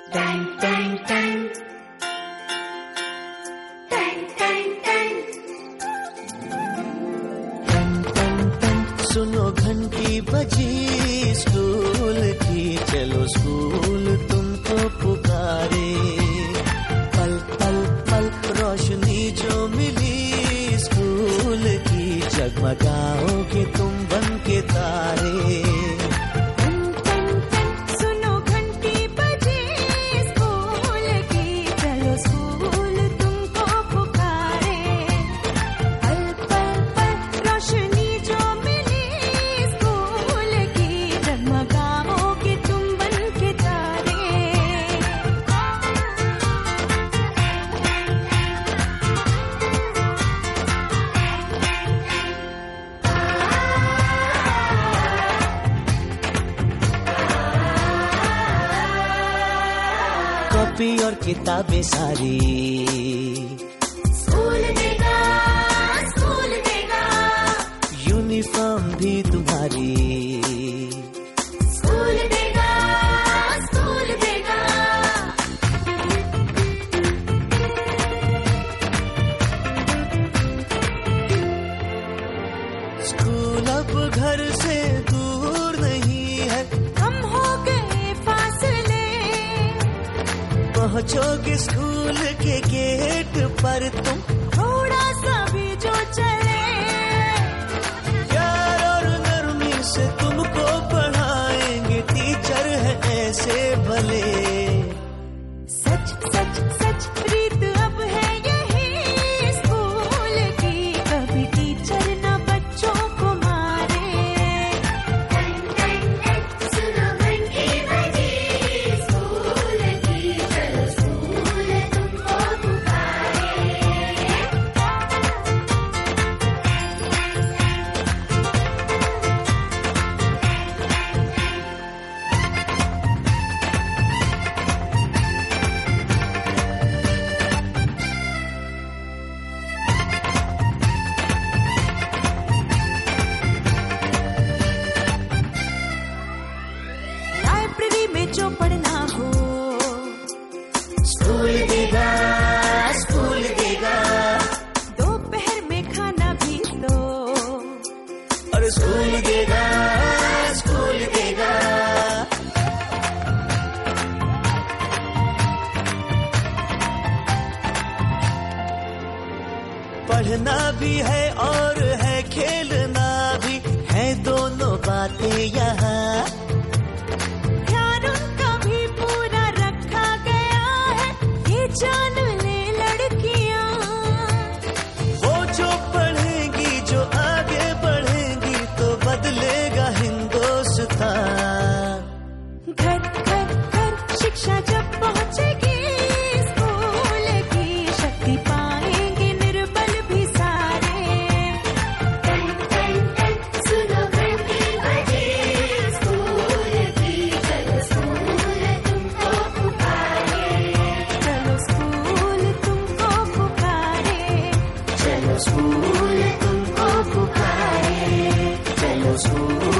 Tang टैंग टैंग टैंग टैंग टैंग टंग टंग टंग सुनो घंटी बजी स्कूल की, चलो स्कूल तुमको पुकारे। पल पल पल रोशनी जो मिली स्कूल की, जगमगाओगे तुम बन के तारे। कॉपी और किताबें सारी स्कूल देगा, स्कूल देगा। यूनिफॉर्म भी तुम्हारी स्कूल देगा, स्कूल देगा। स्कूल अब घर से दूर नहीं है, हम हो गए फासले। पहुंचोगे स्कूल के गेट पर तुम, थोड़ा सा भी जो चले। प्यार और नरमी से तुमको पढ़ाएंगे टीचर है ऐसे भले। सच सच सच रीत अब है यही स्कूल की, कभी टीचर न बच्चों को मारे। सुनो घंटी बजी स्कूल की, चलो स्कूल तुमको पुकारे। लाइब्रेरी में जो पढ़ना हो, स्कूल देगा, स्कूल देगा। दोपहर में खाना भी तो, और स्कूल देगा, स्कूल देगा। पढ़ना भी है और है खेलना भी है, दोनों बातें यहाँ। ध्यान उनका भी पूरा रखा गया है, ये जान ले लड़कियां। वो जो पढ़ेंगी, जो आगे बढ़ेंगी, तो बदलेगा हिंदुस्तान। घर घर घर शिक्षा जब पहुंचेगी स्कूल की, शक्ति पाएंगे निर्बल भी सारे। सुनो घंटी बजी स्कूल की, चलो स्कूल तुमको पुकारे। चलो स्कूल तुमको पुकारे। चलो स्कूल तुमको पुकारे, चलो स्कूल